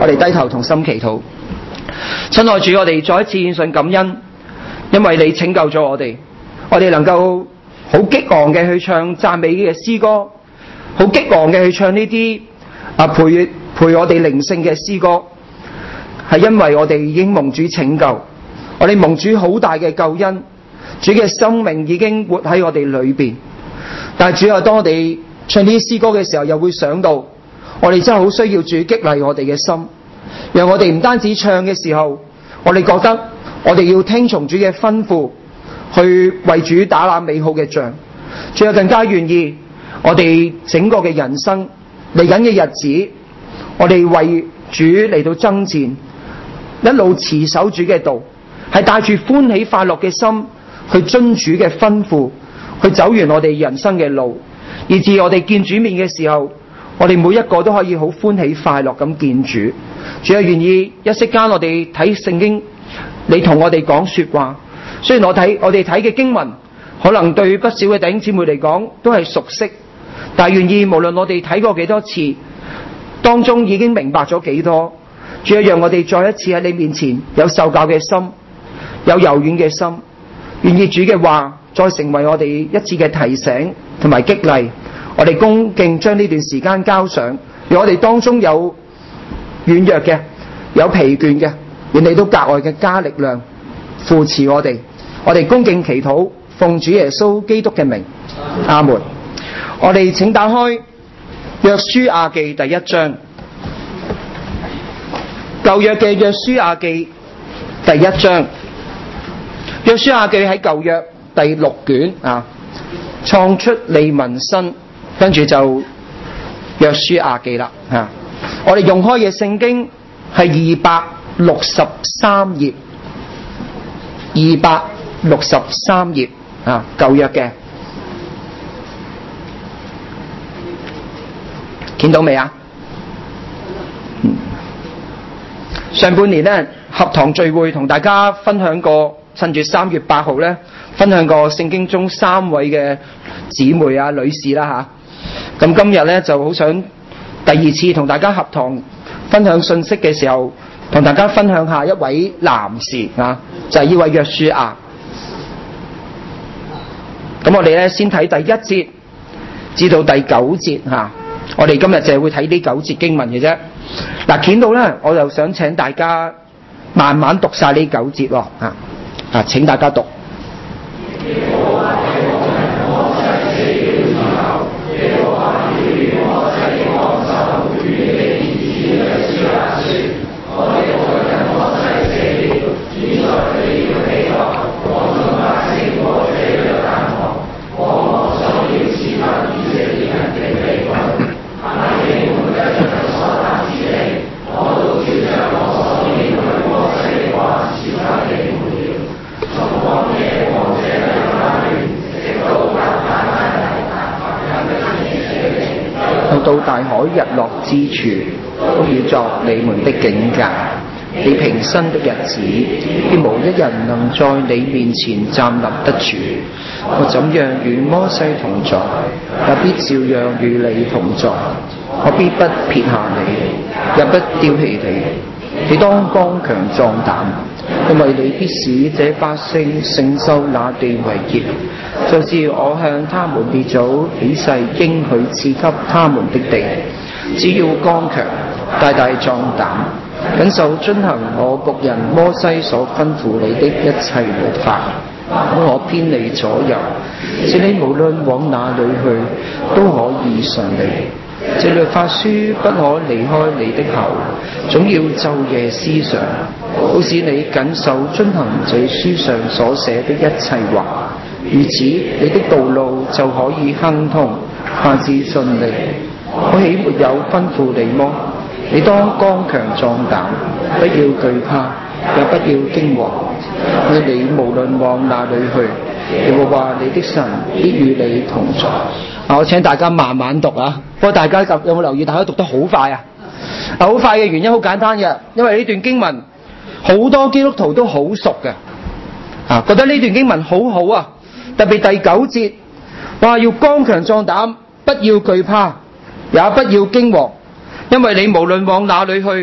我哋低頭同心祈禱。親愛主，我哋再一次獻上感恩，因為你拯救咗我哋能夠好激昂嘅去唱讚美嘅詩歌，好激昂嘅去唱呢啲陪我哋靈性嘅詩歌，係因為我哋已經蒙主拯救，我哋蒙主好大嘅救恩，主嘅生命已經活喺我哋裏邊。但係主啊，當我哋唱呢啲詩歌嘅時候，又會想到我哋真係好需要主激勵我哋嘅心，讓我哋唔單止唱嘅時候，我哋覺得我哋要聽從主嘅吩咐，去為主打那美好嘅仗。主啊，更加願意我哋整個嘅人生嚟緊嘅日子，我哋為主嚟到爭戰，一路持守主嘅道，係帶住歡喜快樂嘅心去遵主嘅吩咐，去走完我哋人生嘅路，以至我哋見主面嘅時候，我哋每一個都可以好歡喜快樂咁見主。主啊，願意一息間我哋睇聖經，你同我哋講說話。雖然我哋睇嘅經文可能對不少嘅弟兄姊妹嚟講都係熟悉，但係願意無論我哋睇過幾多次，當中已經明白咗幾多，主啊，讓我哋再一次喺你面前有受教嘅心，有柔軟嘅心，願意主嘅話再成為我哋一次嘅提醒同埋激勵。我哋恭敬將呢段時間交上，讓我哋當中有軟弱嘅，有疲倦嘅，願你都格外嘅加力量扶持我哋。我哋恭敬祈禱，奉主耶穌基督嘅名，阿門。我哋請打開約書亞記第一章，舊約嘅約書亞記第一章。約書亞記喺舊約第6卷啊，創出利民申，跟住就約書亞記啦啊。我哋用開嘅聖經係263頁，263頁啊，舊約嘅，見到未啊？上半年呢，合堂聚會同大家分享過，趁住3月8號呢，分享過聖經中3位嘅姊妹啊、女士啦吓。咁今日呢，就好想第2次同大家合堂分享信息嘅時候，同大家分享下一位男士啊，就係呢位約書亞。咁我哋咧先睇第1節至到第9節吓，我哋今日就係會睇呢9節經文嘅啫。嗱，見到咧，我就想請大家慢慢讀晒呢9節喎啊，請大家讀。到大海日落之處，都要作你們的警戒。你平生的日子，必無一人能在你面前站立得住。我怎樣與摩西同在，也必照樣與你同在。我必不撇下你，也不丟棄你。你當剛強壯膽，因為你必使這百姓承受那地為業，就是我向他們列祖起誓應許賜給他們的地。只要剛強，大大壯膽，謹守遵行我僕人摩西所吩咐你的一切律法，不可偏離左右，使你無論往哪裏去，都可以順利。這律法書不可離開你的口，總要晝夜思想，好使你謹守遵行這書上所寫的一切話。如此，你的道路就可以亨通，萬事順利。我豈沒有吩咐你麼？你當剛強壯膽，不要懼怕，也不要驚惶，因為你無論往哪裏去，耶和華你的神必與你同在。我請大家慢慢讀啊！不過大家有冇留意？大家讀得好快啊！好快嘅原因好簡單嘅，因為呢段經文好多基督徒都好熟嘅啊，覺得呢段經文好好啊！特別第9節，哇！要剛強壯膽，不要懼怕，也不要驚惶，因為你無論往哪裏去，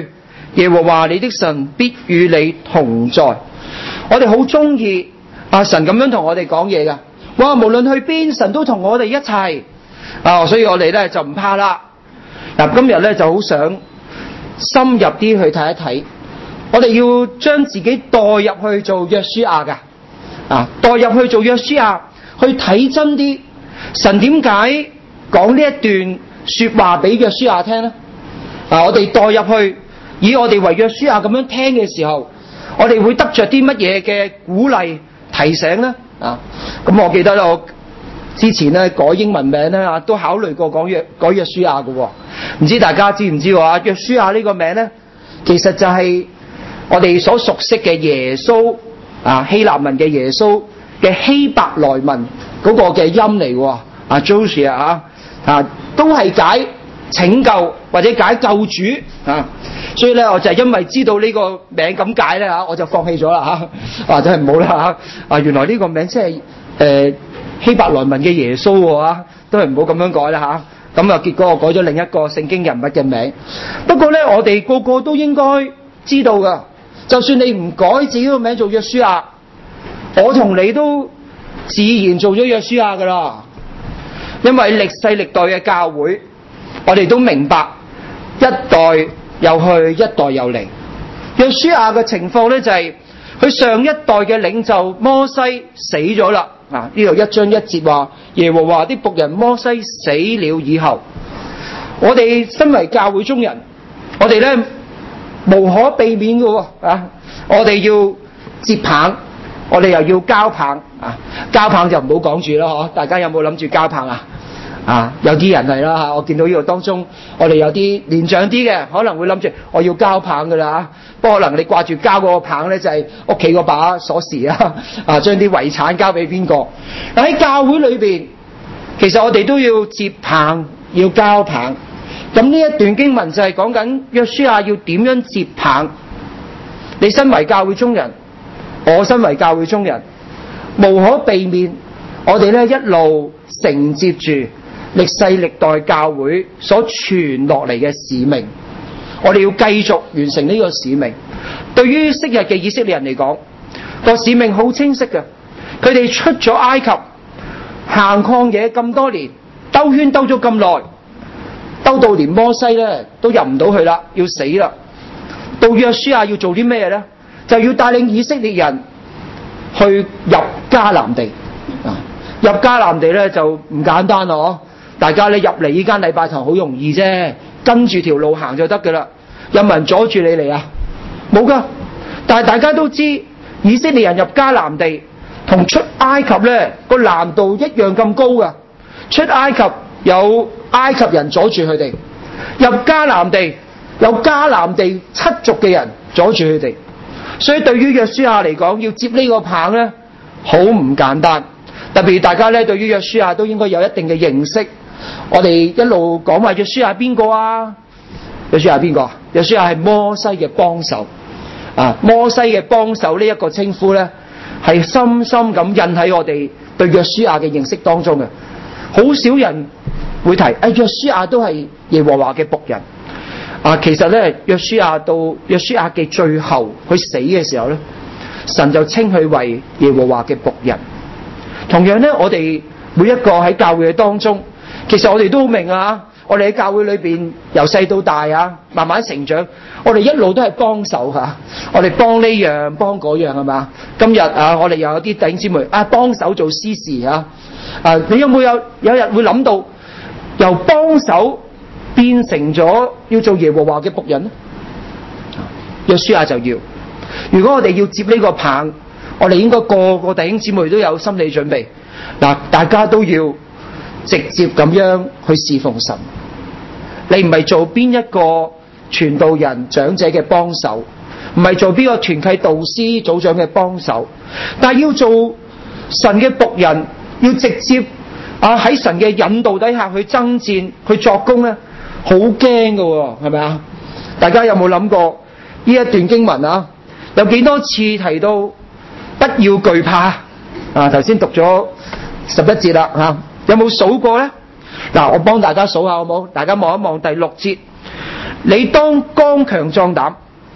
耶和華你的神必與你同在。我哋好中意神咁樣同我哋講嘢噶，哇！無論去邊，神都同我哋一齊所以我哋咧就唔怕啦。嗱，今日咧就好想深入啲去睇一睇，我哋要將自己代入去做約書亞噶，代入去做約書亞，去睇真啲神點解講呢一段說話俾約書亞聽呢？我哋代入去，以我哋為約書亞咁樣聽嘅時候，我哋會得着啲乜嘢嘅鼓勵提醒呢？咁我記得我之前咧改英文名咧都考慮過改約書亞嘅，唔知大家知唔知喎？約書亞呢個名咧，其實就係我哋所熟悉嘅耶穌希臘文嘅耶穌嘅希伯來文嗰個嘅音嚟喎。Joshua 都係解拯救或者解救主所以咧我就係因為知道呢個名咁解咧我就放棄咗啦真係唔好啦原來呢個名即係希伯來文嘅耶穌都係唔好咁樣改啦咁結果我改咗另一個聖經人物嘅名。不過咧我哋個個都應該知道噶，就算你唔改自己個名做約書亞，我同你都自然做咗約書亞噶啦。因為歷世歷代嘅教會，我哋都明白一代又去一代又嚟。約書亞嘅情況呢，就係佢上一代嘅領袖摩西死咗啦。呢度1章1節話耶和華的僕人摩西死了以後，我哋身為教會中人，我哋呢無可避免嘅我哋要接棒，我哋又要交棒交棒就唔好講住啦大家有冇諗住交棒有啲人係啦我見到呢度當中，我哋有啲年長啲嘅可能會諗住我要交棒噶啦不過可能你掛住交嗰個棒呢，就係屋企嗰把鎖匙將啲遺產交俾邊個。但喺教會裏邊，其實我哋都要接棒，要交棒。咁呢一段經文就係講緊約書亞要點樣接棒。你身為教會中人，我身為教會中人，無可避免我哋呢一路承接住歷世歷代教會所傳落嚟嘅使命，我哋要繼續完成呢個使命。對於昔日嘅以色列人嚟講，個使命好清晰嘅，佢哋出咗埃及，行曠野咁多年，兜圈兜咗咁耐，兜到連摩西咧都入唔到去啦，要死啦。到約書亞要做啲咩呢？就要帶領以色列人去入迦南地。入迦南地咧就唔簡單咯，大家咧入嚟呢間禮拜堂好容易啫，跟住條路行就得噶啦。有冇人阻住你嚟啊？冇噶。但係大家都知，以色列人入迦南地同出埃及咧個難度一樣咁高噶。出埃及有埃及人阻住佢哋，入迦南地有迦南地7族嘅人阻住佢哋。所以對於約書亞嚟講，要接呢個棒咧好唔簡單。特別大家咧對於約書亞都應該有一定嘅認識。我哋一路講話約書亞邊個約書亞邊個？約書亞係摩西嘅幫手摩西嘅幫手呢一個稱呼咧係深深咁印喺我哋對約書亞嘅認識當中嘅。好少人會提約書亞都係耶和華嘅僕人其實咧約書亞到約書亞嘅最後佢死嘅時候咧，神就稱佢為耶和華嘅僕人。同樣咧，我哋每一個喺教會嘅當中，其實我哋都好明我哋喺教會裏邊由細到大慢慢成長，我哋一路都係幫手我哋幫呢樣幫嗰樣係嘛？今日我哋又有啲弟兄姊妹幫手做司事你有冇有日會諗到由幫手變成咗要做耶和華嘅僕人呢？約書亞就要，如果我哋要接呢個棒，我哋應該個個弟兄姊妹都有心理準備大家都要直接咁樣去侍奉神。你唔係做邊一個傳道人長者嘅幫手，唔係做邊個團契導師組長嘅幫手，但係要做神嘅僕人，要直接喺神嘅引導底下去爭戰去作工咧，好驚㗎係咪啊？大家有冇諗過呢一段經文有幾多次提到不要懼怕頭先讀咗11節啦有冇數過呢？我幫大家數下好冇？大家望一望第6節，你當剛強壯膽，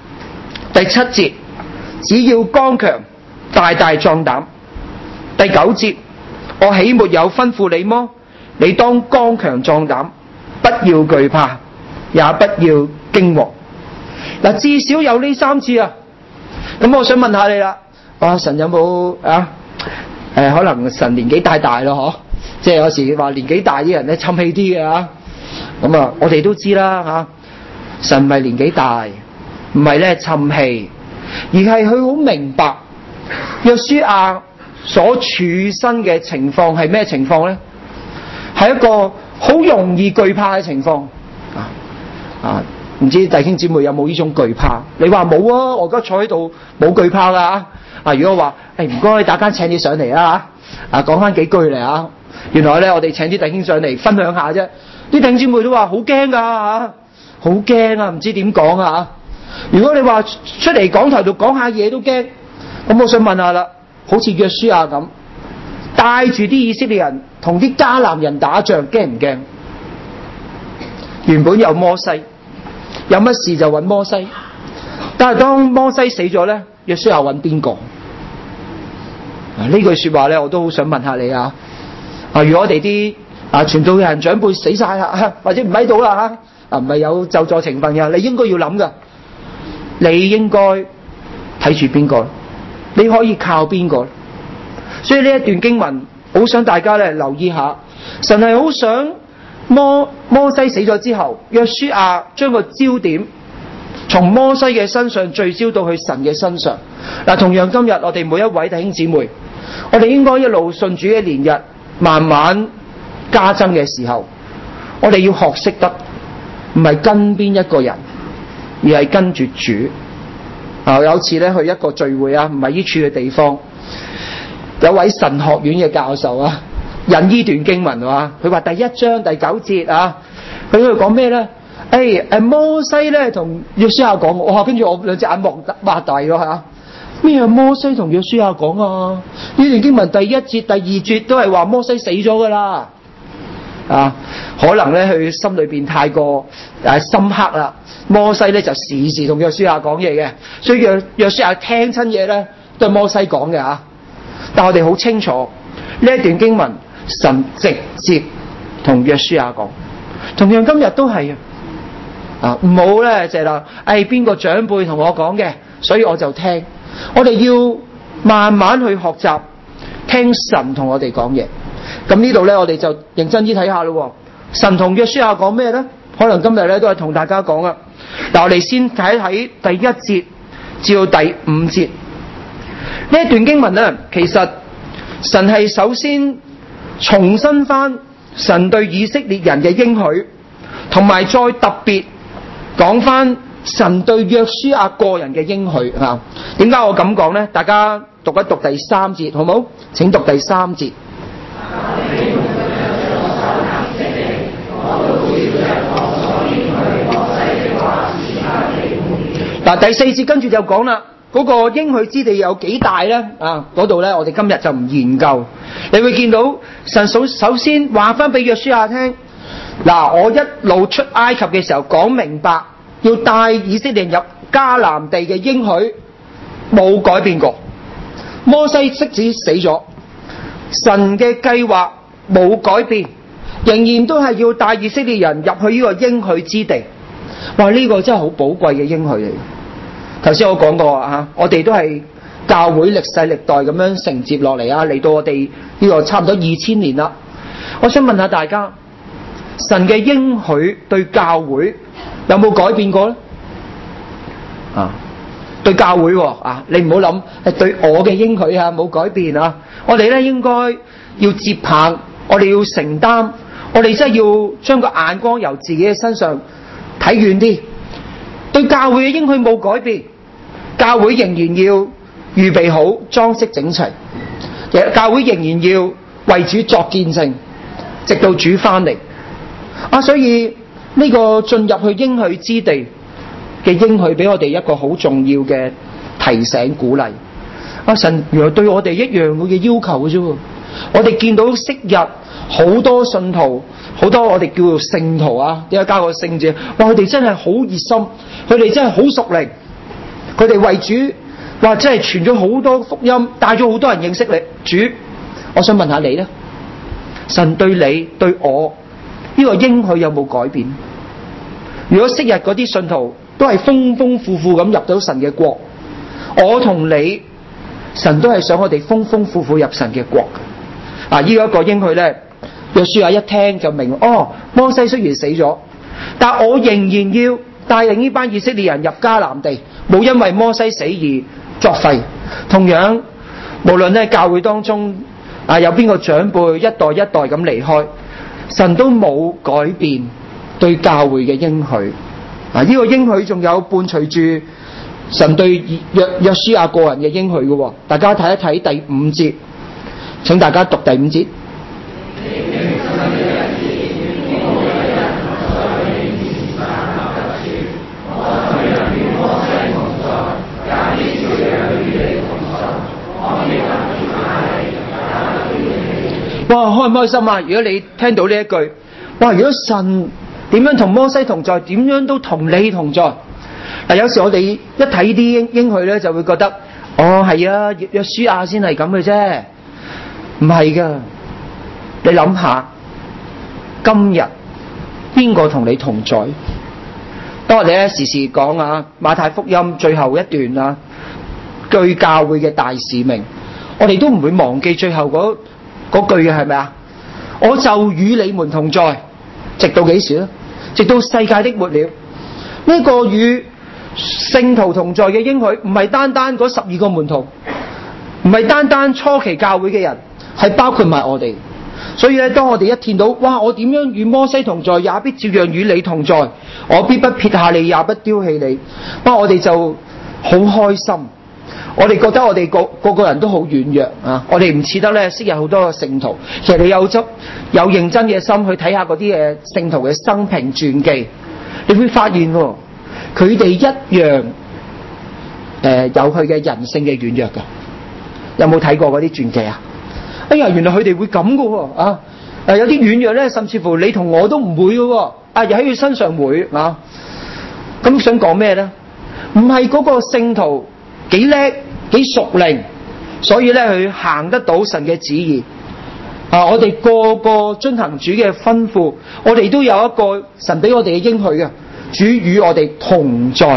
第7節，只要剛強，大大壯膽。第9節，我豈沒有吩咐你麼？你當剛強壯膽，不要懼怕，也不要驚惶。嗱，至少有呢3次啊。咁我想問下你啦，神有冇可能神年紀太大咯，即係有時話年紀大啲人咧沉氣啲嘅啊。咁啊，我哋都知啦神唔係年紀大，唔係咧沉氣，而係佢好明白約書亞所處身嘅情況係咩情況咧？係一個好容易懼怕嘅情況唔知弟兄姊妹有冇呢種懼怕？你話冇啊，我而家坐喺度冇懼怕噶如果話唔該，大家請你上嚟啦講翻幾句嚟原來咧我哋請啲弟兄上嚟分享下啫。啲弟兄姊妹都話好驚噶好驚唔知點講如果你話出嚟講台度講下嘢都驚，咁我想問下啦，好似約書亞咁帶住啲以色列人同啲迦南人打仗，驚唔驚？原本有摩西，有乜事就揾摩西，但係當摩西死咗咧，約書亞揾邊個？呢句說話咧，我都好想問下你如果我哋啲傳道人長輩死晒啦，或者唔喺度啦唔係有咒詛成分嘅，你應該要諗噶，你應該睇住邊個？你可以靠邊個？所以呢一段經文，好想大家咧留意下，神係好想摩西死咗之後，約書亞將個焦點從摩西嘅身上聚焦到去神嘅身上。同樣今日我哋每一位弟兄姊妹，我哋應該一路信主嘅年日慢慢加增嘅時候，我哋要學識得唔係跟邊一個人，而係跟住主。有次咧去一個聚會唔係呢處嘅地方，有位神學院嘅教授引呢段經文佢話第1章第9節佢喺度講咩咧？摩西咧同約書亞講，跟住我兩隻眼擘大咗咩摩西同約書亞講呢段經文第1節第2節都係話摩西死咗噶啦可能咧佢心裏邊太過深刻啦。摩西咧就時時同約書亞講嘢嘅，所以約書亞聽親嘢咧都係摩西講嘅但我哋好清楚呢一段經文，神直接同約書亞講。同樣今日都係唔好咧就係啦，邊個長輩同我講嘅，所以我就聽。我哋要慢慢去學習聽神同我哋講嘢。咁呢度咧，我哋就認真啲睇下咯。神同約書亞講咩咧？可能今日咧都係同大家講啦。嗱，我哋先睇睇第1節至到第5節呢一段經文咧，其實神係首先重申翻神對以色列人嘅應許，同埋再特別講翻神對約書亞個人嘅應許點解我咁講呢？大家讀一讀第3節好冇？請讀第3節。第4節跟住就講啦，嗰個應許之地有幾大呢？嗰度呢，我哋今日就唔研究。你會見到神首先話翻俾約書亞聽，我一路出埃及嘅時候講明白，要帶以色列人入迦南地嘅應許冇改變過。摩西即使死咗，神嘅計劃冇改變，仍然都係要帶以色列人入去呢個應許之地。哇！呢個真係好寶貴嘅應許嚟。頭先我講過我哋都係教會歷世歷代咁樣承接落嚟嚟到我哋呢個差唔多2000年啦。我想問下大家，神嘅應許對教會有冇改變過呢？對教會你唔好諗係對我嘅應許冇改變我哋咧應該要接棒，我哋要承擔，我哋真係要將個眼光由自己嘅身上睇遠啲。對教會嘅應許冇改變，教會仍然要預備好裝飾整齊，教會仍然要為主作見證，直到主翻嚟所以呢個進入去應許之地嘅應許俾我哋一個好重要嘅提醒鼓勵神原來對我哋一樣嘅要求嘅啫。我哋見到昔日好多信徒，好多我哋叫做聖徒點解加個聖字？哇！佢哋真係好熱心，佢哋真係好屬靈， 佢哋為主話真係傳咗好多福音，帶咗好多人認識你主。我想問下你呢，神對你對我呢個應許有冇改變？如果昔日嗰啲信徒都係豐豐富富咁入到神嘅國，我同你神都係想我哋豐豐富富入神嘅國。呢一個應許呢，約書亞一聽就明，摩西雖然死咗，但我仍然要帶領呢班以色列人入迦南地，冇因為摩西死而作廢。同樣，無論喺教會當中有邊個長輩一代一代咁離開，神都冇改變對教會嘅應許。呢個應許仲有伴隨住神對約書亞個人嘅應許嘅。大家睇一睇第5節，請大家讀第5節。哇，開唔開心啊？如果你聽到呢一句，哇！如果神點樣同摩西同在，點樣都同你同在。有時我哋一睇啲應許咧，就會覺得，係啊，約書亞先係咁嘅啫，唔係噶。你諗下，今日邊個同你同在？當我哋咧時時講馬太福音最後一段據教會嘅大使命，我哋都唔會忘記最後嗰句嘅係咪啊？我就與你們同在，直到幾時呢？直到世界的末了。呢個與聖徒同在嘅應許，唔係單單嗰12個門徒，唔係單單初期教會嘅人，係包括埋我哋。所以咧，當我哋一見到，哇！我點樣與摩西同在，也必照樣與你同在。我必不撇下你，也不丟棄你。我哋就好開心。我哋覺得我哋個個人都好軟弱啊！我哋唔似得咧，昔日好多個聖徒。其實你有認真嘅心去睇下嗰啲嘅聖徒嘅生平傳記，你會發現佢哋一樣有佢嘅人性嘅軟弱㗎。有冇睇過嗰啲傳記啊？哎呀，原來佢哋會咁㗎喎！有啲軟弱咧，甚至乎你同我都唔會㗎喎。又喺佢身上會啊！咁想講咩咧？唔係嗰個聖徒幾叻幾熟靈，所以咧佢行得到神嘅旨意。我哋個個遵行主嘅吩咐，我哋都有一個神俾我哋嘅應許嘅，主與我哋同在。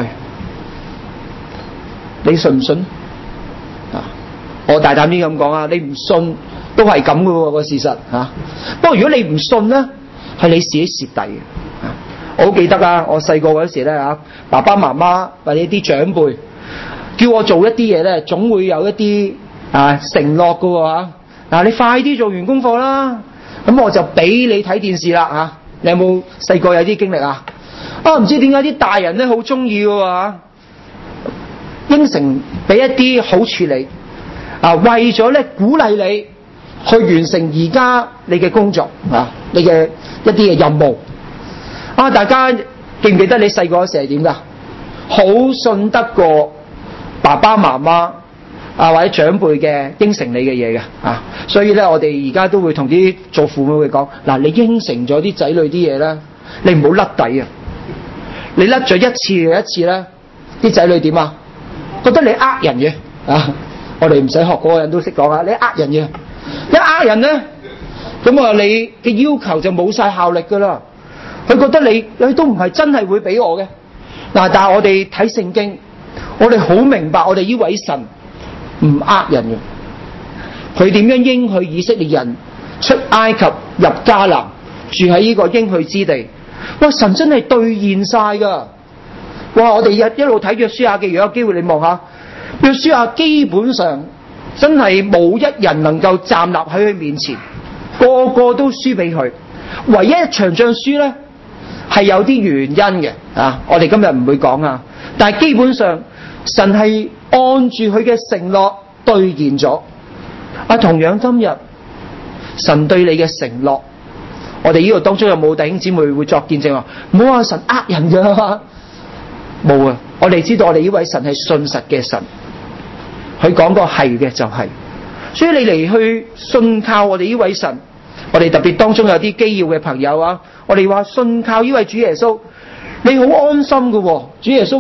你信唔信？我大膽啲咁講你唔信都係咁嘅個事實吓。不過如果你唔信咧，係你自己蝕底嘅。我好記得我細個嗰時咧爸爸媽媽或者啲長輩叫我做一啲嘢咧，總會有一啲承諾㗎喎。你快啲做完功課啦，咁我就俾你睇電視啦。你有冇細個有啲經歷啊？唔知點解啲大人咧好中意㗎喎，應承俾一啲好處理為咗咧鼓勵你去完成而家你嘅工作你嘅一啲嘅任務。大家記唔記得你細個嗰時係點㗎？好信得過爸爸媽媽或者長輩嘅應承你嘅嘢嘅所以咧我哋而家都會同啲做父母會講，你應承咗啲仔女啲嘢咧，你唔好甩底啊！你甩咗一次又一次咧，啲仔女點啊？覺得你呃人嘅我哋唔使學嗰個人都識講你呃人嘅，一呃人咧，咁你嘅要求就冇晒效力噶啦。佢覺得你都唔係真係會俾我嘅但係我哋睇聖經，我哋好明白我哋呢位神唔呃人嘅。佢點樣應許以色列人出埃及入迦南，住喺呢個應許之地？哇！神真係兌現晒噶。哇！我哋一路睇約書亞記，如果有機會你望下約書亞，基本上真係冇一人能夠站立喺佢面前，個個都輸俾佢。唯一一場仗輸咧係有啲原因嘅我哋今日唔會講但係基本上神係按住佢嘅承諾兌現咗。同樣今日神對你嘅承諾，我哋呢度當中有冇弟兄姊妹會作見證啊？唔好話神呃人噶，冇啊！我哋知道我哋呢位神係信實嘅神，佢講過係嘅就係。所以你嚟去信靠我哋呢位神，我哋特別當中有啲基要嘅朋友我哋話信靠呢位主耶穌，你好安心噶。主耶穌話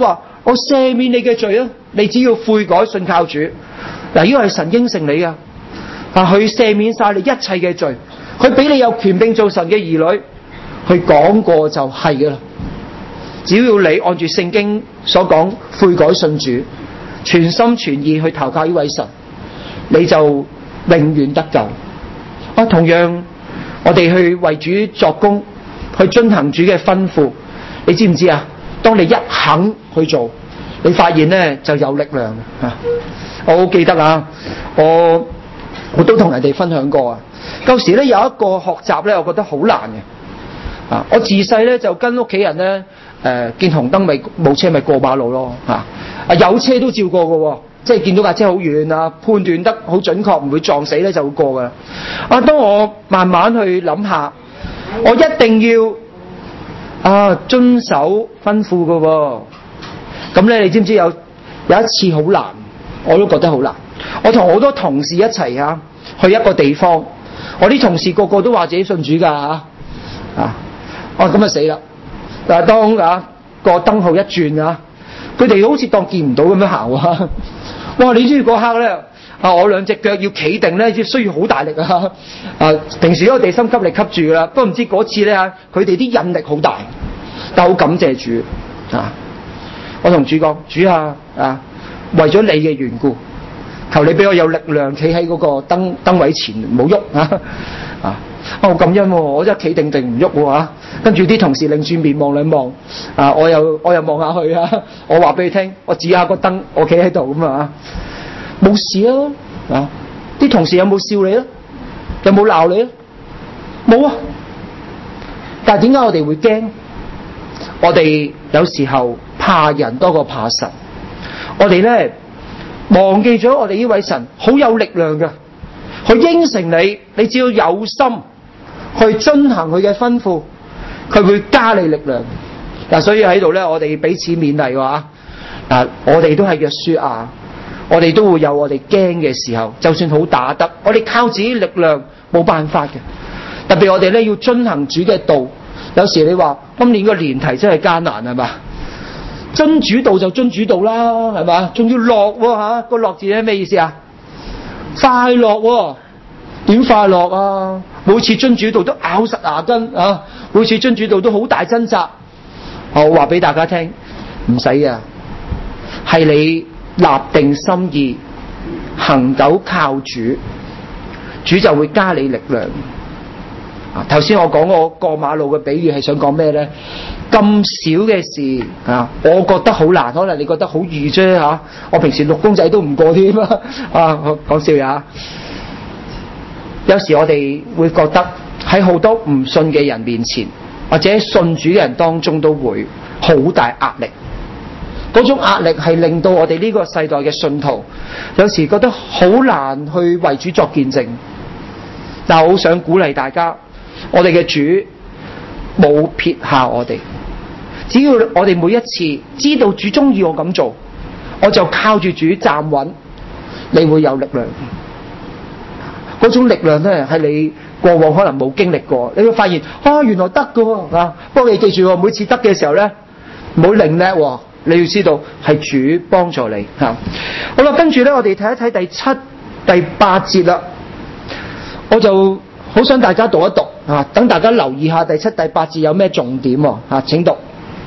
我赦免你嘅罪啊！你只要悔改信靠主。嗱，呢個係神應承你噶，佢赦免晒你一切嘅罪，佢俾你有權柄做神嘅兒女，佢講過就係噶啦。只要你按住聖經所講悔改信主，全心全意去投靠呢位神，你就永遠得救。同樣我哋去為主作工，去遵行主嘅吩咐，你知唔知啊？當你一肯去做，你發現咧就有力量啊！我好記得啊，我都同人哋分享過啊。舊時咧有一個學習咧，我覺得好難嘅啊！我自細咧就跟屋企人咧見紅燈咪冇車咪過馬路咯有車都照過嘅，即係見到架車好遠啊，判斷得好準確，唔會撞死咧就會過嘅。當我慢慢去諗下，我一定要遵守吩咐嘅。咁咧，你知唔知有一次好難，我都覺得好難。我同好多同事一齊去一個地方，我啲同事個個都話自己信主噶咁啊死啦！但係當個燈號一轉佢哋好似當見唔到咁樣行哇！你知嗰刻咧我兩隻腳要企定咧，需要好大力平時嗰個地心吸力吸住啦，不過唔知嗰次咧佢哋啲引力好大，但好感謝主我同主講，主為咗你嘅緣故，求你俾我有力量企喺嗰個燈位前唔好喐好感恩我真係企定定唔喐跟住啲同事擰轉面望兩望我又望下去我話俾你聽，我指下個燈，我企喺度咁冇事啲同事有冇笑你咧？有冇鬧你咧？冇但係點解我哋會驚？我哋有時候怕人多過怕神，我哋咧忘記咗我哋呢位神好有力量嘅，佢應承你，你只要有心去遵行佢嘅吩咐，佢會加你力量所以喺度咧，我哋彼此勉勵我哋都係約書亞，我哋都會有我哋驚嘅時候，就算好打得，我哋靠自己力量冇辦法嘅。特別我哋咧要遵行主嘅道，有時你話今年個年題真係艱難係嘛？遵主道就遵主道啦，係嘛？仲要樂個樂字係咩意思快樂點快樂每次遵主道都咬實牙根每次遵主道都好大掙扎。我話俾大家聽，唔使係你立定心意，恒久靠主，主就會加你力量。頭先我講我過馬路嘅比喻係想講咩呢？咁少嘅事我覺得好難，可能你覺得好易啫我平時6公仔都唔過添講笑呀。有時我哋會覺得喺好多唔信嘅人面前，或者信主嘅人當中都會好大壓力。嗰種壓力係令到我哋呢個世代嘅信徒有時覺得好難去為主作見證。但我好想鼓勵大家，我哋嘅主冇撇下我哋，只要我哋每一次知道主中意我咁做，我就靠住主站穩，你會有力量。嗰種力量咧係你過往可能冇經歷過，你會發現原來得㗎不過你記住每次得嘅時候咧唔好擰叻你要知道係主幫助你好啦，跟住咧我哋睇一睇第7、第8節啦。我就好想大家讀一讀等大家留意下第7、第8節有咩重點請讀。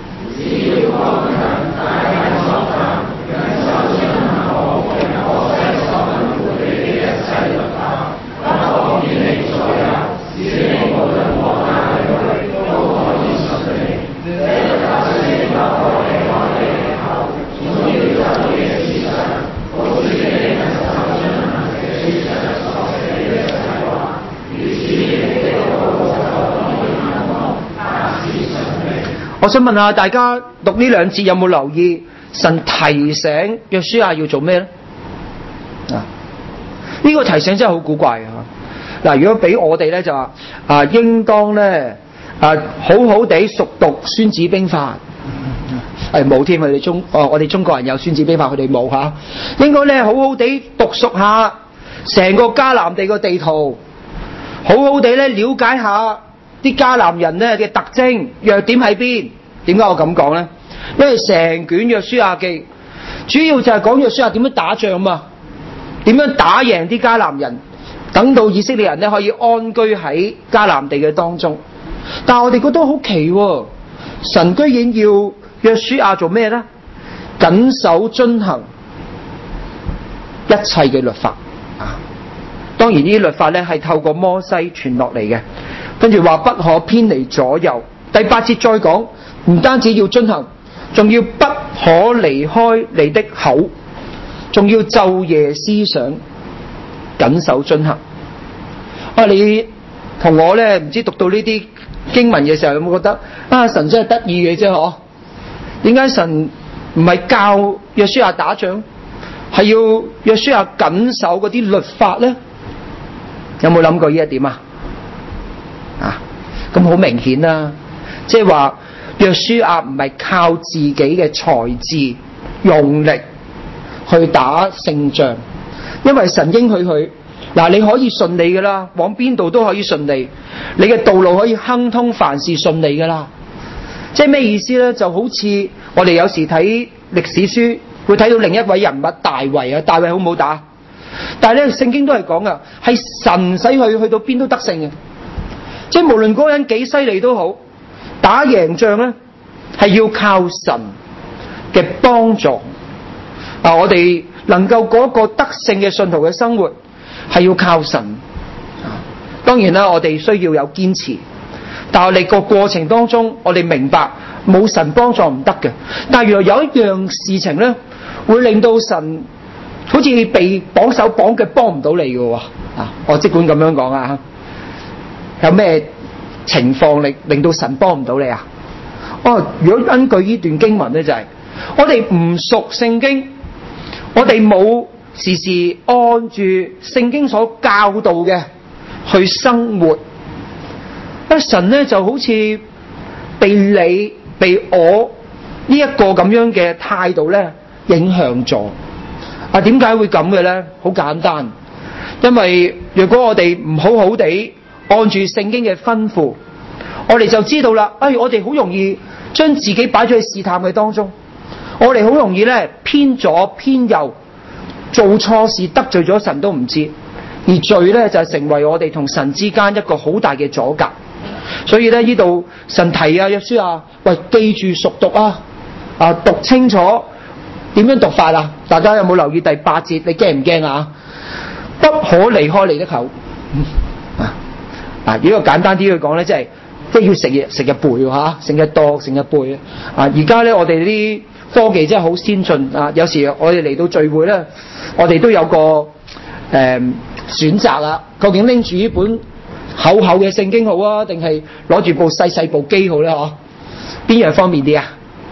我想問下大家讀呢2節有冇留意神提醒約書亞要做咩呢？呢個提醒真係好古怪如果俾我哋咧就話應當咧好好地熟讀孫子兵法冇添，我哋中國人有孫子兵法，佢哋冇應該咧好好地讀熟下成個迦南地個地圖，好好地咧了解下啲迦南人咧嘅特徵弱點喺邊。點解我咁講呢？ 因為成卷約書亞記主要就係講約書亞點樣打仗嘛，點樣打贏啲迦南人，等到以色列人咧可以安居喺迦南地嘅當中。但係我哋覺得好奇喎，神居然要約書亞做咩咧？謹守遵行一切嘅律法啊！當然呢啲律法咧係透過摩西傳落嚟嘅，跟住話不可偏離左右。第8節再講，唔單止要遵行，仲要不可離開你的口，仲要晝夜思想，謹守遵行。你同我咧唔知讀到呢啲經文嘅時候，有冇覺得神真係得意嘅啫？嗬？點解神唔係教約書亞打仗，係要約書亞謹守嗰啲律法咧？有冇諗過呢一點啊？咁好明顯啦，即係話約書亞唔係靠自己嘅才智用力去打勝仗，因為神應許佢你可以順利噶啦，往邊度都可以順利，你嘅道路可以亨通，凡事順利噶啦。即係咩意思咧？就好似我哋有時睇歷史書會睇到另一位人物大衛啊，大衛好唔好打？但係咧聖經都係講噶，係神使佢去到邊都得勝嘅。即係無論嗰個人幾犀利都好，打贏仗咧係要靠神嘅幫助。我哋能夠嗰個得勝嘅信徒嘅生活係要靠神。當然啦，我哋需要有堅持，但係我哋個過程當中，我哋明白冇神幫助唔得嘅。但係原來有一樣事情咧，會令到神好似被綁手綁腳幫唔到你嘅喎。我即管咁樣講啊，有咩情況令到神幫唔到你啊？如果根據呢段經文咧，就係我哋唔熟聖經，我哋冇時時按住聖經所教導嘅去生活，神咧就好似被你被我呢一個咁樣嘅態度咧影響咗。點解會咁嘅咧？好簡單，因為如果我哋唔好好地按住聖經嘅吩咐，我哋就知道啦。我哋好容易將自己擺咗去試探嘅當中，我哋好容易咧偏左偏右，做錯事得罪咗神都唔知，而罪咧就成為我哋同神之間一個好大嘅阻隔。所以咧呢度神提約書亞，喂，記住熟讀讀清楚點樣讀法啊？大家有冇留意第8節？你驚唔驚啊？不可離開你的口。如果簡單啲去講咧，即係要成日背嚇，成日讀成日背而家咧我哋啲科技真係好先進有時我哋嚟到聚會咧，我哋都有個選擇啦。究竟拎住呢本厚厚嘅聖經好啊，定係攞住部細部機好咧？邊樣方便啲啊？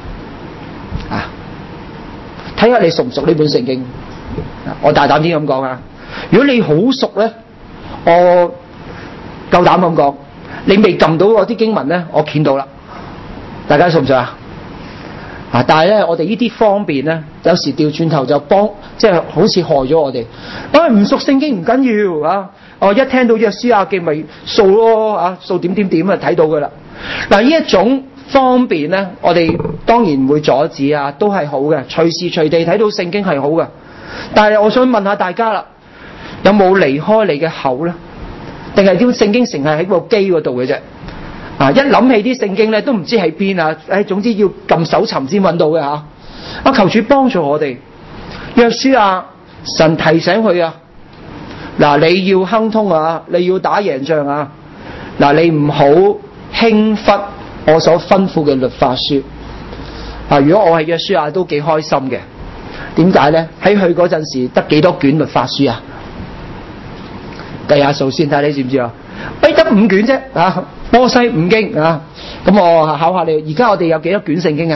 睇下你熟唔熟呢本聖經。我大膽啲咁講啊，如果你好熟咧，我夠膽咁講，你未撳到嗰啲經文咧，我見到啦。大家熟唔熟啊？但係咧，我哋呢啲方便咧，有時調轉頭就幫，即係好似害咗我哋。唔熟聖經唔緊要一聽到約書亞記咪掃咯掃點睇到噶啦。呢一種方便咧，我哋當然唔會阻止都係好嘅，隨時隨地睇到聖經係好嘅。但係我想問下大家啦，有冇離開你嘅口咧？定係啲聖經成日喺部機嗰度嘅啫？一諗起啲聖經咧，都唔知喺邊總之要撳搜尋先揾到嘅求主幫助我哋。約書亞，神提醒佢你要亨通你要打贏仗你唔好輕忽我所吩咐嘅律法書。如果我係約書亞都幾開心嘅。點解咧？喺佢嗰陣時得幾多卷律法書啊？計下數先睇，你知唔知得5卷啫摩西五經咁我考下你，而家我哋有幾多卷聖經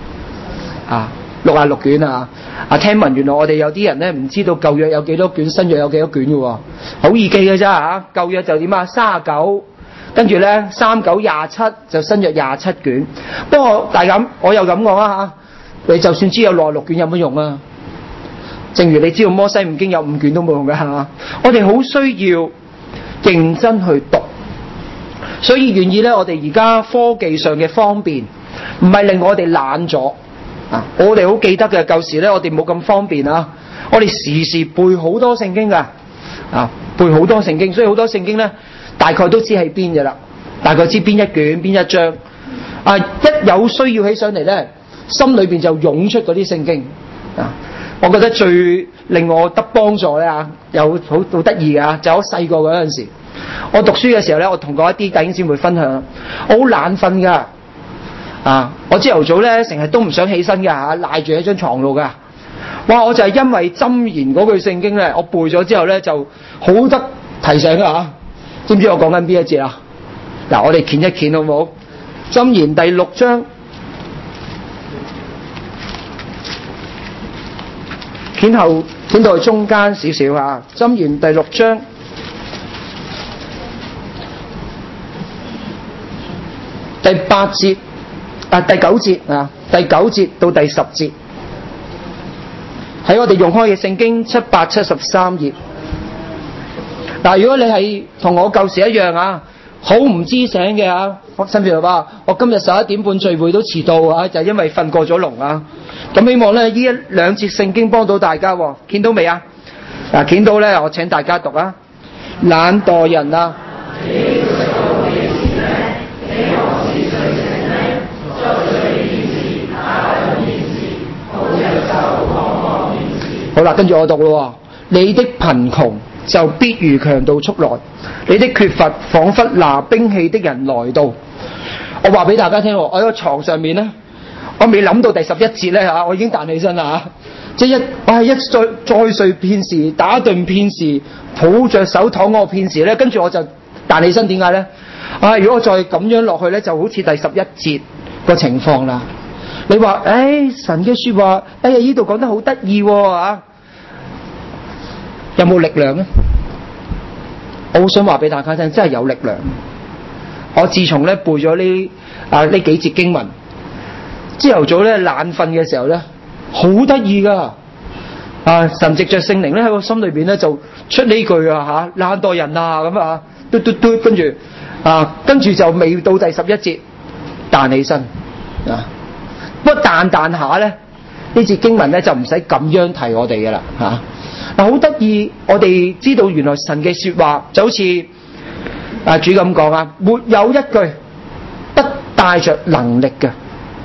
66卷聽聞原來我哋有啲人咧唔知道舊約有幾多卷，新約有幾多卷嘅好易記嘅啫舊約就點39，跟住咧39、27就新約27卷。不過我又咁講你就算知有66卷有乜用啊？正如你知道摩西五經有5卷都冇用嘅我哋好需要認真去讀。所以願意咧，我哋而家科技上嘅方便， 唔係令我哋懶咗啊！我哋好記得嘅，舊時咧我哋冇咁方便啊，我哋時時背好多聖經噶啊，背好多聖經，所以好多聖經咧大概都知喺邊嘅啦，大概知邊一卷邊一章啊，一有需要起上嚟咧，心裏邊就湧出嗰啲聖經啊！我覺得最令我得幫助咧啊，有好得意嘅，就我細個嗰陣時，我讀書嘅時候咧，我同過一啲弟兄姊妹分享，我好懶瞓噶啊！我朝頭早咧成日都唔想起身噶嚇，賴住喺張床度噶。哇！我就係因為箴言嗰句聖經咧，我背咗之後咧就好得提醒啊嚇。知唔知我講緊邊一節啊？嗱，我哋掀一掀好唔好？箴言第6章。捲到去中間少少啊！箴言第6章第8節第9節啊，第9節到第10節，喺我哋用開嘅聖經773頁。嗱，如果你係同我舊時一樣啊，好唔知醒嘅啊，甚至話我今日11點半聚會都遲到啊，就係因為瞓過咗龍啊。咁希望咧呢一兩節聖經幫到大家，見到未啊？嗱，見到咧，我請大家讀啊！懶惰人啊！好啦，跟住我讀咯。你的貧窮就必如強盜速來，你的缺乏彷彿拿兵器的人來到。我話俾大家聽，我喺個床上面咧。我未諗到第11節咧嚇，我已經彈起身啦嚇，即係再睡片時，打盹片時，抱着手躺臥片時咧，跟住我就彈起身。點解咧？如果我再咁樣落去咧，就好似第11節個情況啦。你話神嘅説話，呢度講得好得意喎，有冇力量咧？我好想話俾大家聽，真係有力量。我自從咧背咗呢幾節經文。朝頭早咧懶瞓嘅時候咧，好得意噶神藉着聖靈咧喺我心裏邊咧就出呢句啊嚇，懶惰人啊咁啊，嘟嘟嘟，跟住就未到第11節彈起身啊，不過彈下咧呢節經文咧就唔使咁樣提我哋噶啦嚇。嗱，好得意，我哋知道原來神嘅説話就好似主咁講啊，沒有一句不帶着能力嘅。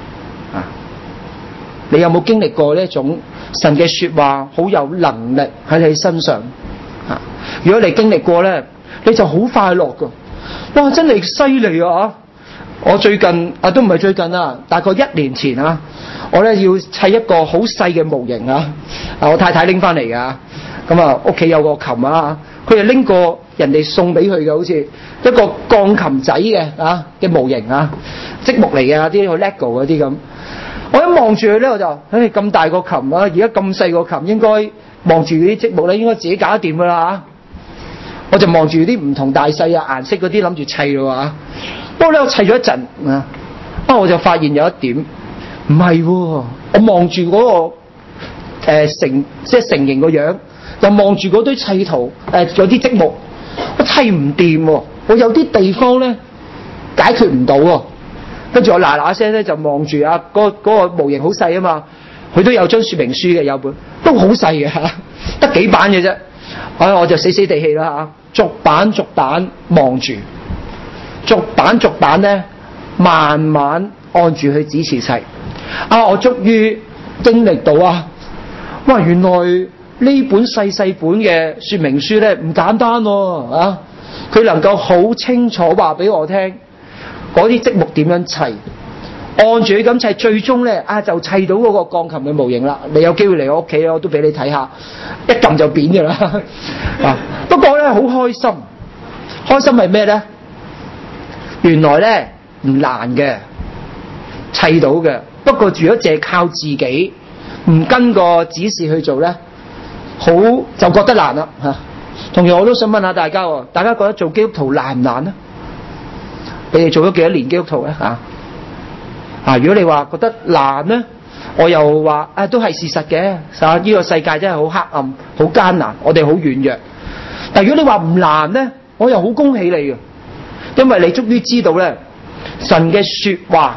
你有冇經歷過呢一種神嘅說話好有能力喺你身上啊？如果你經歷過咧，你就好快樂噶。哇，真係犀利啊！我最近都唔係最近啊，大概1年前啊，我咧要砌一個好細嘅模型啊，我太太拎翻嚟噶，咁啊屋企有個琴啊，佢就拎過人哋送俾佢嘅，好似一個鋼琴仔嘅模型啊，積木嚟嘅，啲好 LEGO 嗰啲咁。我一望住佢咧，我就咁大個琴啊，而家咁細個琴，應該望住啲積木咧，應該自己搞得掂噶啦嚇。我就望住啲唔同大細顏色嗰啲，諗住砌咯嚇。不過咧，我砌咗一陣我就發現有一點唔係喎。我望住嗰個成形個樣，又望住嗰堆砌圖有啲積木，我砌唔掂喎。我有啲地方咧解決唔到喎。跟住我嗱聲咧就望住嗰個模型好細啊嘛，佢都有張說明書嘅，有本都好細嘅嚇，得幾版嘅啫。我就死死地氣啦嚇，逐版望住，逐版咧慢慢按住佢指示砌。我終於經歷到哇！原來呢本細本嘅說明書咧唔簡單喎佢能夠好清楚話俾我聽。嗰啲積木點樣砌，按住佢咁砌，最終咧就砌到嗰個鋼琴嘅模型啦。你有機會嚟我屋企，我都俾你睇下，一撳就扁㗎啦。不過咧好開心，開心係咩咧？原來咧唔難嘅，砌到嘅。不過如果淨係靠自己，唔跟個指示去做咧，好就覺得難啦嚇。同樣我都想問下大家，大家覺得做基督徒難唔難咧？你哋做咗幾多年基督徒咧？如果你話覺得難咧，我又話都係事實嘅。呢個世界真係好黑暗、好艱難，我哋好軟弱。但如果你話唔難咧，我又好恭喜你嘅，因為你終於知道咧，神嘅說話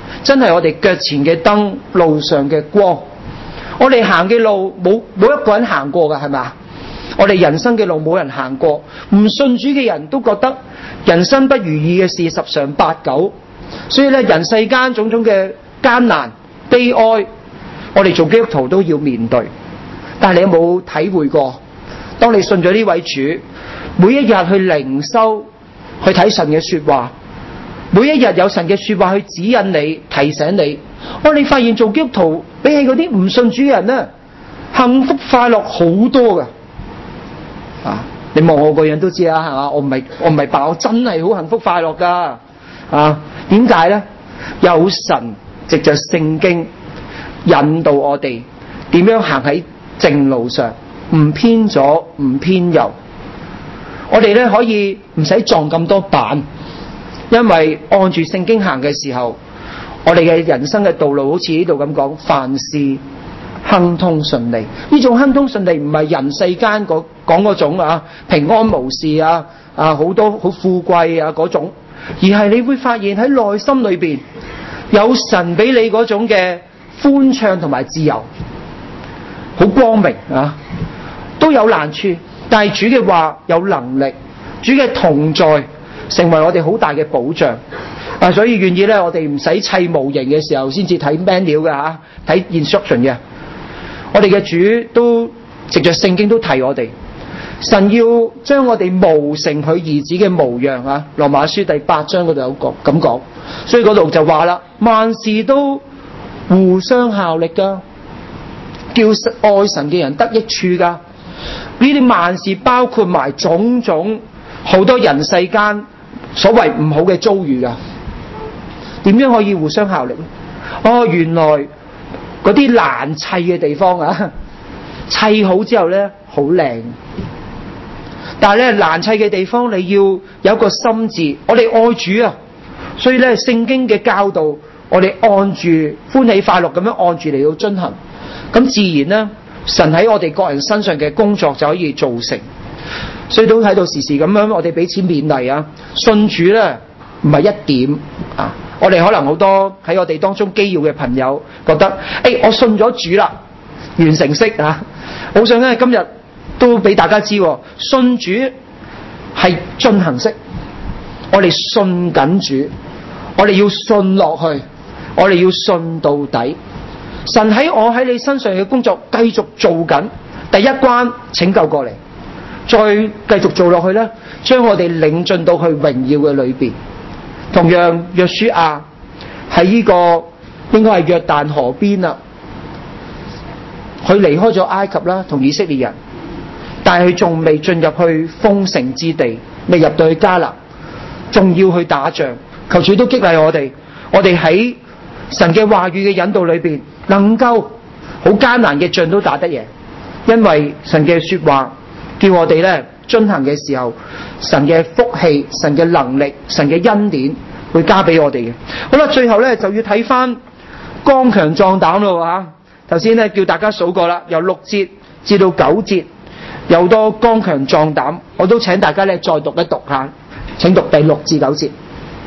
真係我哋腳前嘅燈，路上嘅光。我哋行嘅路冇一個人行過㗎，係咪啊？我哋人生嘅路冇人行過，唔信主嘅人都覺得人生不如意嘅事十常八九，所以咧，人世間種種嘅艱難悲哀，我哋做基督徒都要面對。但係你有冇體會過，當你信咗呢位主，每一日去靈修，去睇神嘅說話，每一日有神嘅說話去指引你，提醒你，你發現做基督徒比起嗰啲唔信主嘅人咧，幸福快樂好多噶。你望我個樣都知啦，係嘛？我唔係扮，我真係好幸福快樂噶。點解咧？有神藉着聖經引導我哋點樣行喺正路上，唔偏左唔偏右。我哋咧可以唔使撞咁多板，因為按住聖經行嘅時候，我哋嘅人生嘅道路好似呢度咁講，凡事亨通順利。呢種亨通順利唔係人世間講嗰種平安無事好多好富貴嗰種，而係你會發現喺內心裏邊有神俾你嗰種嘅歡暢同埋自由，好光明都有難處，但係主嘅話有能力，主嘅同在成為我哋好大嘅保障。所以願意咧，我哋唔使砌模型嘅時候先至睇 manual 嘅睇 instruction 嘅。我哋嘅主都藉着聖經都提我哋，神要將我哋模成佢兒子嘅模樣羅馬書第8章嗰度有咁講，所以嗰度就話啦，萬事都互相效力噶，叫愛神嘅人得益處噶。呢啲萬事包括埋種種好多人世間所謂唔好嘅遭遇噶。點樣可以互相效力呢？原來嗰啲難砌嘅地方砌好之後咧好靚，但係咧難砌嘅地方你要有一個心志，我哋愛主所以咧聖經嘅教導，我哋按住歡喜快樂咁樣按住嚟到遵行，咁自然咧神喺我哋個人身上嘅工作就可以做成。所以都喺度時時咁樣，我哋彼此勉勵信主咧唔係一點我哋可能好多喺我哋當中基要嘅朋友覺得，我信咗主啦，完成式好想咧今日都俾大家知，信主係進行式。我哋信緊主，我哋要信落去，我哋要信到底。神喺我喺你身上嘅工作繼續做緊，第一關拯救過嚟，再繼續做落去咧，將我哋領進到去榮耀嘅裏邊。同樣約書亞喺呢個應該係約旦河邊啦，佢離開咗埃及啦，同以色列人，但係佢仲未進入去豐城之地，未入到去迦南，仲要去打仗。求主都激勵我哋喺神嘅話語嘅引導裏邊，能夠好艱難嘅仗都打得贏，因為神嘅說話叫我哋咧遵行嘅時候，神嘅福氣、神嘅能力、神嘅恩典會加俾我哋嘅。好啦，最後咧就要睇翻剛強壯膽咯頭先咧叫大家數過啦，由6節至到9節有多剛強壯膽，我都請大家咧再讀一讀下，請讀第6至9節。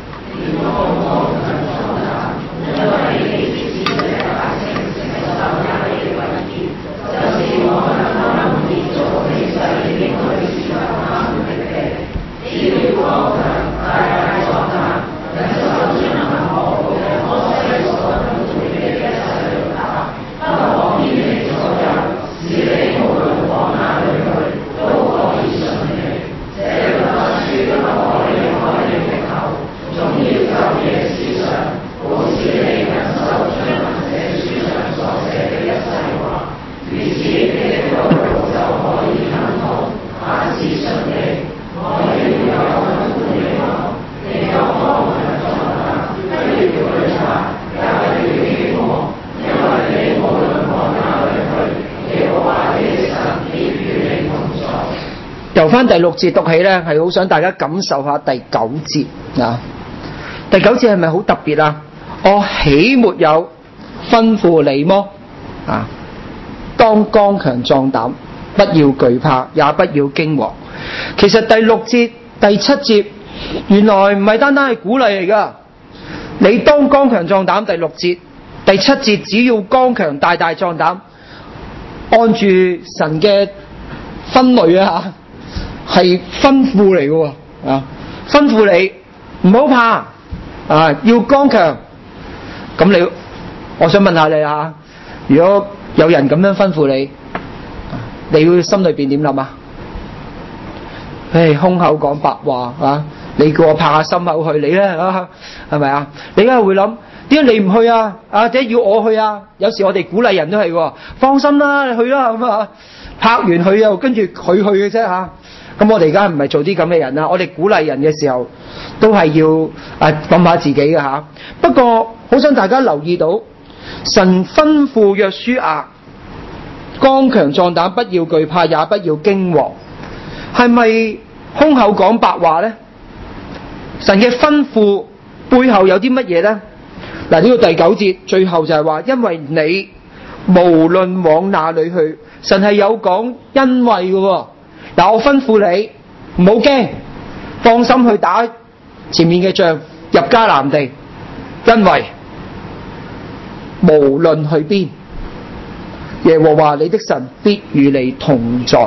由翻第6節讀起咧，係好想大家感受下第9節第9節係咪好特別啊？我豈沒有吩咐你麼？當剛強壯膽，不要懼怕，也不要驚惶。其實第6節、第7節原來唔係單單係鼓勵嚟噶， 你當剛強壯膽。第6節、第7節，只要剛強大大壯膽，按住神嘅分類啊，係吩咐嚟嘅啊，吩咐你唔好怕啊，要剛強。咁我想問下你啊，如果有人咁樣吩咐你，你會心裏邊點諗啊？空口講白話啊！你叫我拍下心口去，你咧啊，係咪啊？你梗係會諗，點解你唔去啊？啊，點解要我去啊？有時我哋鼓勵人都係，放心啦，你去啦咁啊！拍完佢又跟住佢去嘅啫吓。咁我哋而家唔係做啲咁嘅人啦，我哋鼓勵人嘅時候都係要諗下自己嘅吓。不過好想大家留意到，神吩咐約書亞剛強壯膽，不要懼怕，也不要驚惶，係咪空口講白話呢？神嘅吩咐背後有啲乜嘢呢？嗱，呢個第9節最後就係話，因為你無論往哪裏去，神係有講因為嘅。嗱，我吩咐你唔好驚，放心去打前面嘅仗，入迦南地，因為無論去邊，耶和華你的神必與你同在。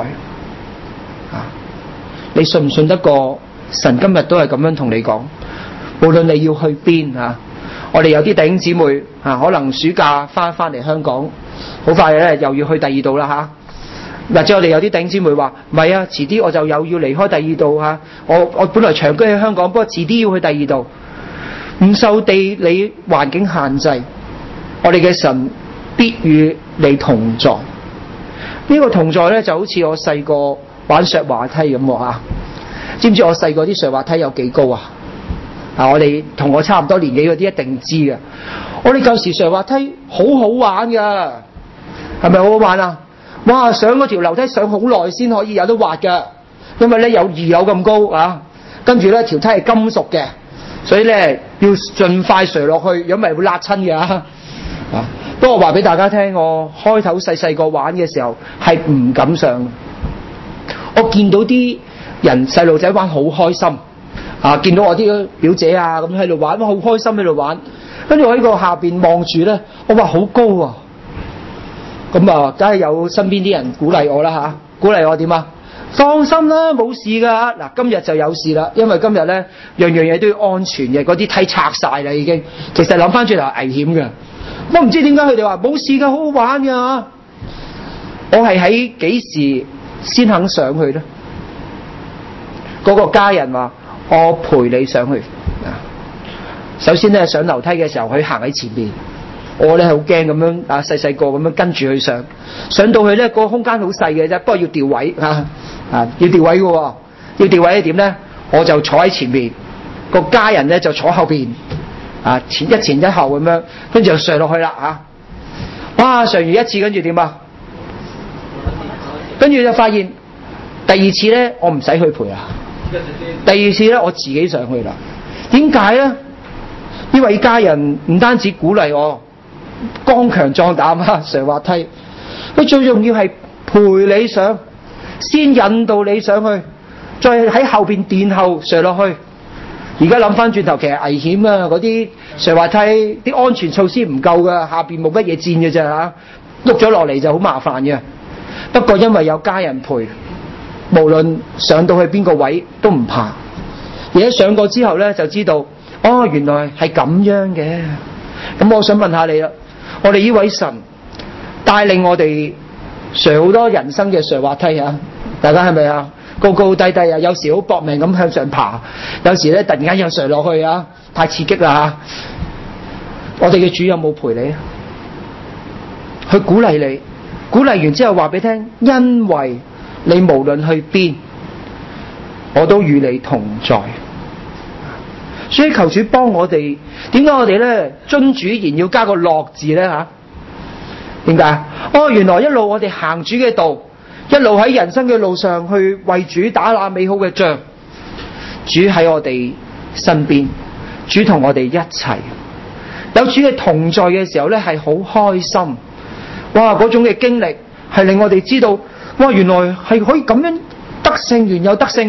你信唔信得過神今日都係咁樣同你講？無論你要去邊啊，我哋有啲弟兄姊妹啊，可能暑假翻嚟香港，好快咧又要去第二度啦吓。或者我哋有啲弟兄姊妹話唔係啊，遲啲我就又要離開第二度吓。我本來長居喺香港，不過遲啲要去第二度，唔受地理環境限制，我哋嘅神必與你同在。呢個同在咧就好似我細個玩石滑梯咁吓。知唔知我細個啲石滑梯有幾高啊？我哋同我差唔多年紀嗰啲一定知嘅。我哋舊時石滑梯好好玩噶，係咪好好玩啊？哇！上嗰條樓梯上好耐先可以有得滑噶，因為咧有2樓咁高啊。跟住咧條梯係金屬嘅，所以咧要盡快垂落去，如果唔係會辣親嘅啊。不過話俾大家聽，我開頭細個玩嘅時候係唔敢上。我見到啲人細路仔玩好開心啊！見到我啲表姐啊咁喺度玩，好開心喺度玩。跟住我喺個下邊望住咧，我話好高啊！咁啊，梗係有身邊啲人鼓勵我啦吓，鼓勵我點啊？放心啦，冇事噶。嗱，今日就有事啦，因為今日咧樣樣嘢都要安全嘅，嗰啲梯拆晒啦已經。其實諗翻轉頭危險嘅，我唔知點解佢哋話冇事噶，好好玩噶。我係喺幾時先肯上去咧？嗰個家人話我陪你上去。首先咧上樓梯嘅時候，佢行喺前面。我咧好驚咁樣啊，細個咁樣跟住去上到去咧，個空間好細嘅啫，不過要調位要調位嘅，要調位係點咧？我就坐喺前面，個家人咧就坐後邊前一後咁樣，跟住就上落去啦哇！上完一次跟住點啊？跟住就發現第二次咧，我唔使去陪啦。第二次咧，我自己上去啦。點解咧？呢位家人唔單止鼓勵我剛強壯膽上滑梯，佢最重要係陪你上，先引導你上去，再喺後邊殿後上落去。而家諗翻轉頭，其實危險啊！嗰啲上滑梯啲安全措施唔夠噶，下邊冇乜嘢墊嘅啫吓，碌咗落嚟就好麻煩嘅。不過因為有家人陪，無論上到去邊個位都唔怕。而家上過之後咧，就知道原來係咁樣嘅。咁我想問下你啦，我哋呢位神帶領我哋上好多人生嘅上滑梯大家係咪啊？高高低低有時好搏命咁向上爬，有時咧突然間又上落去太刺激啦我哋嘅主有冇陪你去鼓勵你？鼓勵完之後話俾你聽，因為你無論去邊，我都與你同在。所以求主幫我哋。點解我哋咧遵主言要加個樂字咧點解？原來一路我哋行主嘅道，一路喺人生嘅路上去為主打那美好嘅仗。主喺我哋身邊，主同我哋一齊。有主嘅同在嘅時候咧，係好開心。嗰種嘅經歷係令我哋知道，原來係可以咁樣得勝完又得勝嘅。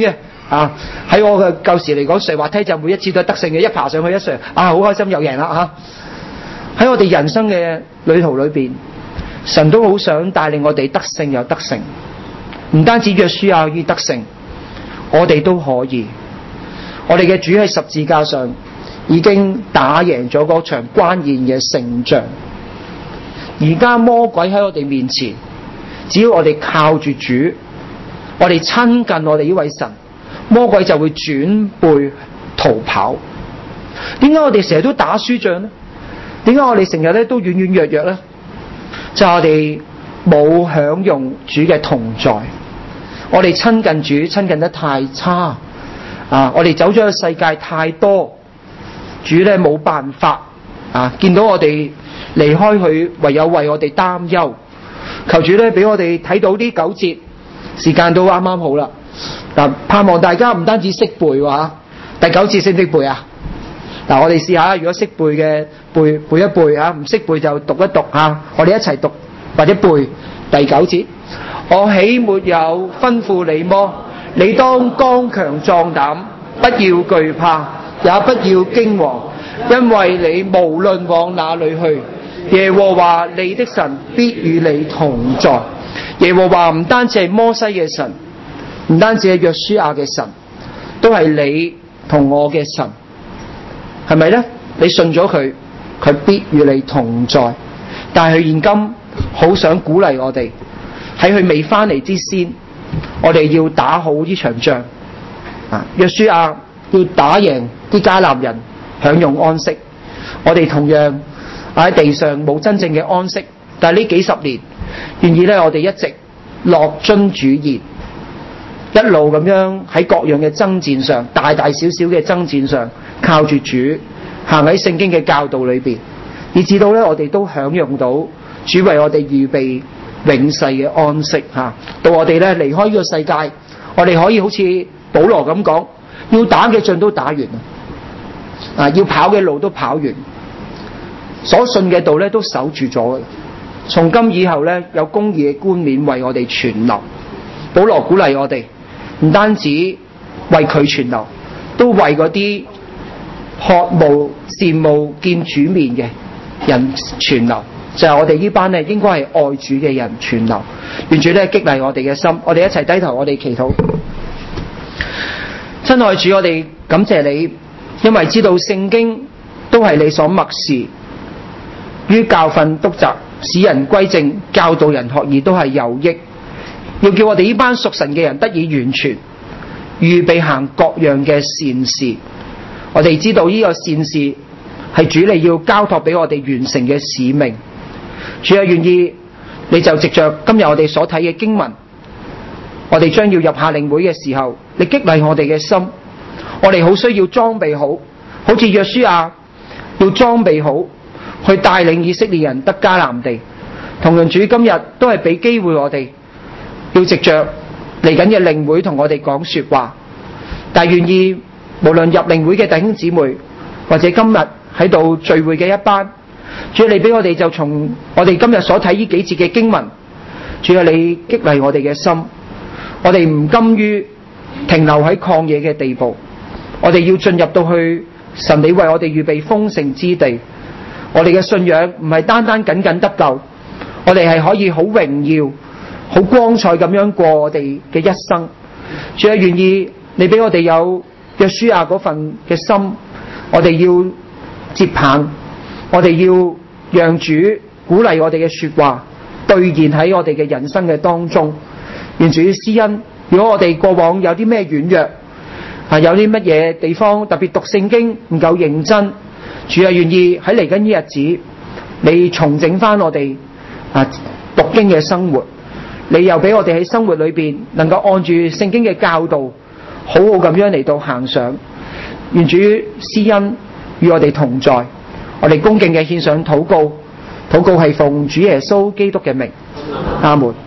啊！喺我嘅舊時嚟講，上滑梯就每一次都係得勝嘅，一爬上去一上好開心又贏啦嚇！喺我哋人生嘅旅途裏邊，神都好想帶領我哋得勝又得勝，唔單止約書亞要得勝，我哋都可以。我哋嘅主喺十字架上已經打贏咗嗰場關鍵嘅勝仗，而家魔鬼喺我哋面前，只要我哋靠住主，我哋親近我哋呢位神，魔鬼就會轉背逃跑。點解我哋成日都打輸仗呢？點解我哋成日咧都軟軟弱弱呢？就係我哋冇享用主嘅同在，我哋親近主親近得太差我哋走咗嘅世界太多，主咧冇辦法見到我哋離開佢，唯有為我哋擔憂。求主咧俾我哋睇到呢9節，時間都啱啱好啦。盼望大家唔單止識背第9節識唔識背啊？我哋試下，如果識背嘅背一背唔識背就讀一讀我哋一齊讀或者背第9節。我豈沒有吩咐你麼？你當剛強壯膽，不要懼怕，也不要驚惶，因為你無論往哪裏去，耶和華你的神必與你同在。耶和華唔單止係摩西嘅神，唔單止係約書亞嘅神，都係你同我嘅神，係咪呢？你信咗佢，佢必與你同在。但係佢現今好想鼓勵我哋，喺佢未翻嚟之先，我哋要打好呢場仗。約書亞要打贏啲迦南人，享用安息。我哋同樣喺地上冇真正嘅安息，但係呢幾十年，願意咧我哋一直落遵主言，一路咁樣喺各樣嘅爭戰上，大大小小嘅爭戰上，靠住主行喺聖經嘅教導裏邊，以至到咧我哋都享用到主為我哋預備永世嘅安息到我哋咧離開呢個世界，我哋可以好似保羅咁講，要打嘅仗都打完要跑嘅路都跑完，所信嘅道咧都守住咗噶啦。從今以後咧，有公義嘅冠冕為我哋存留。保羅鼓勵我哋，唔單止為佢存留，都為嗰啲渴慕羨慕見主面嘅人存留。就係我哋呢班咧，應該係愛主嘅人存留。願主咧激勵我哋嘅心，我哋一齊低頭，我哋祈禱。親愛主，我哋感謝你，因為知道聖經都係你所默示，於教訓督責，使人歸正，教導人學義，都係有益，要叫我哋呢班屬神嘅人得以完全，預備行各樣嘅善事。我哋知道呢個善事係主你要交託俾我哋完成嘅使命。主啊，願意你就藉着今日我哋所睇嘅經文，我哋將要入夏令會嘅時候，你激勵我哋嘅心，我哋好需要裝備好，好似約書亞要裝備好去帶領以色列人得迦南地。同樣主今日都係俾機會我哋，要藉着嚟緊嘅令會同我哋講說話。但願意無論入令會嘅弟兄姊妹，或者今日喺度聚會嘅一班，主啊，你俾我哋就從我哋今日所睇呢幾節嘅經文，主啊，你激勵我哋嘅心，我哋唔甘於停留喺曠野嘅地步，我哋要進入到去神你為我哋預備豐盛之地。我哋嘅信仰唔係單單僅僅得救，我哋係可以好榮耀、好光彩咁樣過我哋嘅一生。主啊，願意你俾我哋有約書亞嗰份嘅心，我哋要接棒，我哋要讓主鼓勵我哋嘅說話兌現喺我哋嘅人生嘅當中。願主施恩，如果我哋過往有啲咩軟弱有啲乜嘢地方特別讀聖經唔夠認真，主啊，願意喺嚟緊呢日子，你重整翻我哋讀經嘅生活，你又俾我哋喺生活裏邊能夠按住聖經嘅教導，好好咁樣嚟到行上。願主施恩與我哋同在，我哋恭敬嘅獻上禱告，禱告係奉主耶穌基督嘅名，阿門。